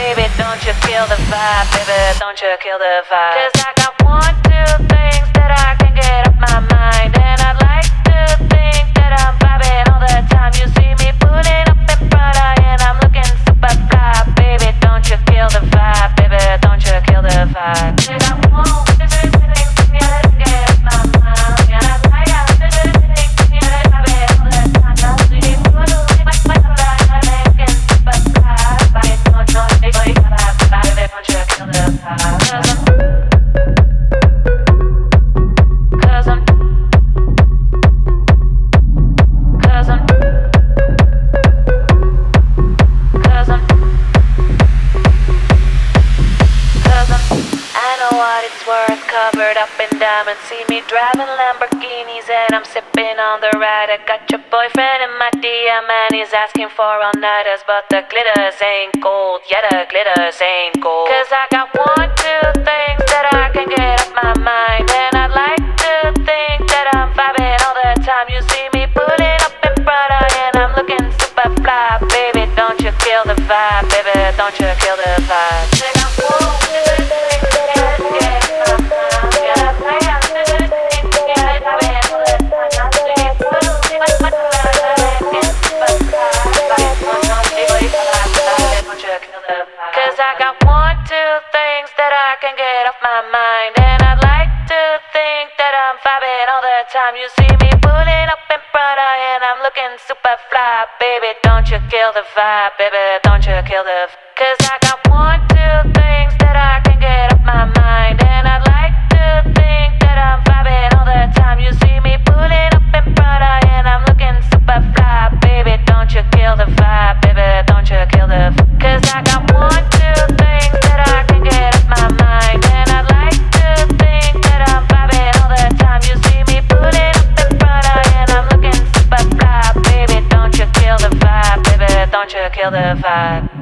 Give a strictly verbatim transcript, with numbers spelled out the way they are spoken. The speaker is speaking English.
baby, don't you kill the vibe, baby, don't you kill the vibe. Cause I got one, two things that I can get off my mind, and I'd like to think that I'm vibing all the time. You see me pulling up in Prada and I'm looking super fly, baby, don't you kill the vibe, baby, don't you kill the vibe. I got one, two things that I can get off my mind, and I'd like to think that I'm vibing all the time. You see me pulling up in Prada and I'm looking super fly, baby, don't you kill the vibe, baby, don't you kill the vibe. Cause I'm Cause I'm Cause I'm Cause I'm I know what it's worth, covered up in diamonds. See me driving Lamborghinis and I'm sipping on the ride. I got your boyfriend in my D M and he's asking for all-nighters, but the glitters ain't gold, yeah, the glitters ain't gold. Cause I got one, two things that I can get off my mind, and I'd like to think that I'm vibing all the time. You see me pulling up in Prada and I'm looking super fly, baby, don't you kill the vibe, baby, don't you kill the vibe. I got one, two things that I can get off my mind, and I'd like to think that I'm vibing all the time. You see me pulling up in Prada and I'm looking super fly, baby, don't you kill the vibe, baby, don't you kill the vibe. Cause I got one, two things that I can get off my mind, and I'd like to think that I'm vibing all the time. You see me pulling up in Prada and I'm looking super fly, baby, don't you kill the vibe, baby, don't you kill the vibe. Cause I got one, two things that I can get off my mind, and I'd like to think that I'm vibing all the time. You see me pulling up in Prada and I'm looking super fly, baby, don't you kill the vibe, baby, don't you kill the vibe. Cause I got one, two things that I can get off my mind, and I'd like to think that I'm vibing all the time. You see me pulling up in Prada and I'm looking super fly, baby, don't you kill the vibe, baby, don't you kill the vibe.